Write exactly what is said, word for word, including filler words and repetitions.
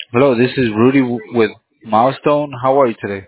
Hello, this is Rudy w- with Milestone. How are you today?